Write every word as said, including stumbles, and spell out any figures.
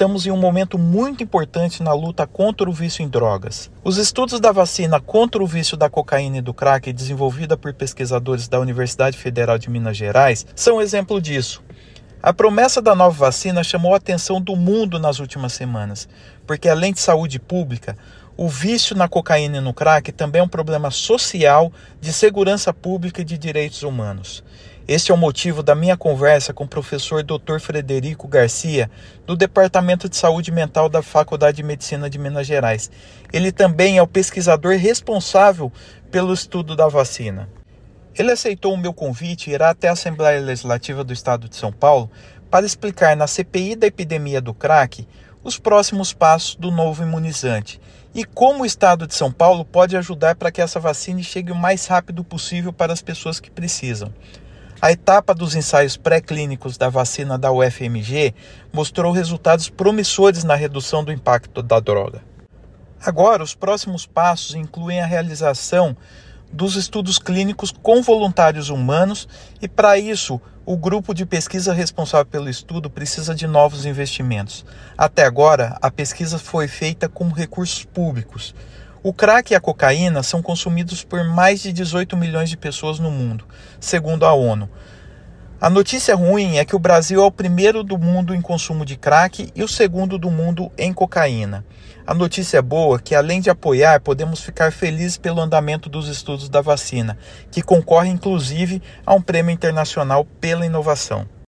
estamos em um momento muito importante na luta contra o vício em drogas. Os estudos da vacina contra o vício da cocaína e do crack, desenvolvida por pesquisadores da Universidade Federal de Minas Gerais, são um exemplo disso. A promessa da nova vacina chamou a atenção do mundo nas últimas semanas, porque além de saúde pública, o vício na cocaína e no crack também é um problema social, de segurança pública e de direitos humanos. Este é o motivo da minha conversa com o professor doutor Frederico Garcia, do Departamento de Saúde Mental da Faculdade de Medicina de Minas Gerais. Ele também é o pesquisador responsável pelo estudo da vacina. Ele aceitou o meu convite e irá até a Assembleia Legislativa do Estado de São Paulo para explicar na C P I da epidemia do crack os próximos passos do novo imunizante e como o Estado de São Paulo pode ajudar para que essa vacina chegue o mais rápido possível para as pessoas que precisam. A etapa dos ensaios pré-clínicos da vacina da U F M G mostrou resultados promissores na redução do impacto da droga. Agora, os próximos passos incluem a realização dos estudos clínicos com voluntários humanos e, para isso, o grupo de pesquisa responsável pelo estudo precisa de novos investimentos. Até agora, a pesquisa foi feita com recursos públicos. O crack e a cocaína são consumidos por mais de dezoito milhões de pessoas no mundo, segundo a ONU. A notícia ruim é que o Brasil é o primeiro do mundo em consumo de crack e o segundo do mundo em cocaína. A notícia boa é que, além de apoiar, podemos ficar felizes pelo andamento dos estudos da vacina, que concorre inclusive a um prêmio internacional pela inovação.